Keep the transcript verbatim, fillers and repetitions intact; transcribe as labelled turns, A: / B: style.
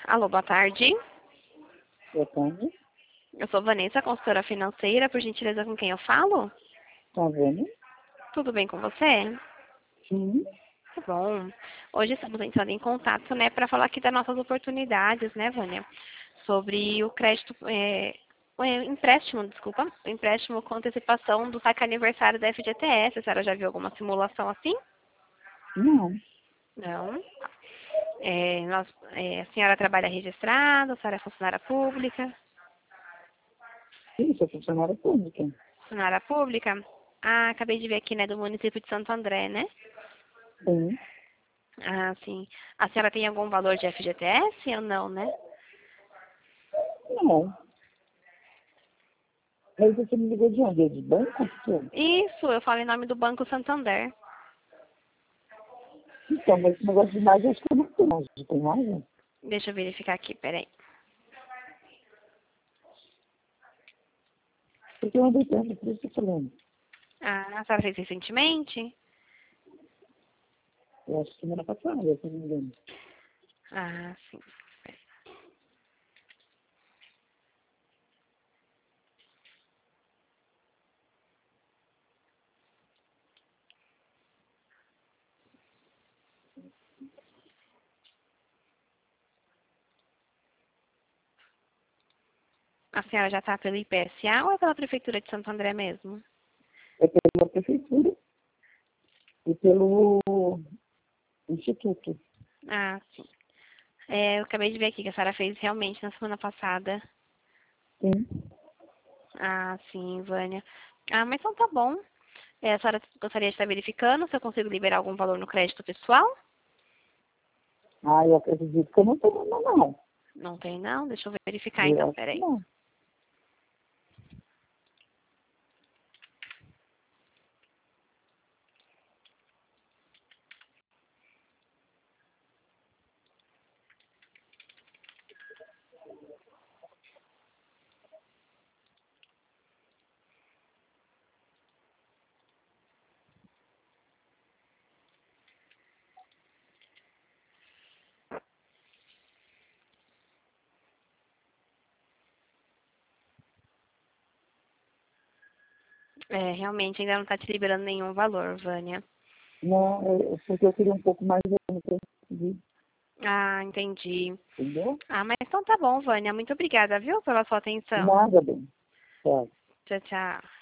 A: Alô, boa tarde.
B: Boa tarde.
A: Eu sou Vanessa, consultora financeira. Por gentileza, com quem eu falo?
B: Tá vendo?
A: Tudo bem com você?
B: Sim.
A: Tá bom. Hoje estamos entrando em contato, né, para falar aqui das nossas oportunidades, né, Vânia? Sobre o crédito, é, o empréstimo, desculpa, o empréstimo com antecipação do saque aniversário da F G T S. A senhora já viu alguma simulação assim?
B: Não.
A: Não. É, nós, é, a senhora trabalha registrada, a senhora é funcionária pública?
B: Sim, sou funcionária pública.
A: Funcionária pública? Ah, acabei de ver aqui, né, do município de Santo André, né?
B: Sim.
A: Ah, sim. A senhora tem algum valor de F G T S ou não, né?
B: Não. Mas você me ligou de onde? É de banco? Sim.
A: Isso, eu falo em nome do Banco Santander.
B: Então, mas esse negócio de mais, acho que eu não tenho mais. Tem mais? Né?
A: Deixa eu verificar aqui, peraí.
B: Porque eu andei tendo, por isso que eu tô falando.
A: Ah, a senhora fez recentemente?
B: Eu acho que semana passada, se não me engano.
A: Ah, sim. A senhora já está pelo I P S A ou é pela Prefeitura de Santo André mesmo?
B: É pela prefeitura e pelo instituto.
A: Ah, sim. É, eu acabei de ver aqui que a senhora fez realmente na semana passada.
B: Sim.
A: Ah, sim, Vânia. Ah, mas então tá bom. É, a senhora gostaria de estar verificando se eu consigo liberar algum valor no crédito pessoal?
B: Ah, eu acredito que eu não tenho ainda, não.
A: Não tem não? Deixa eu verificar então,
B: Eu acho que
A: peraí.
B: não.
A: É, realmente ainda não está te liberando nenhum valor, Vânia.
B: Não, é é porque eu queria um pouco mais, eu não consegui.
A: Ah, entendi.
B: Entendeu?
A: Ah, mas então tá bom, Vânia. Muito obrigada, viu, pela sua atenção.
B: Nada bem. Certo.
A: Tchau, tchau.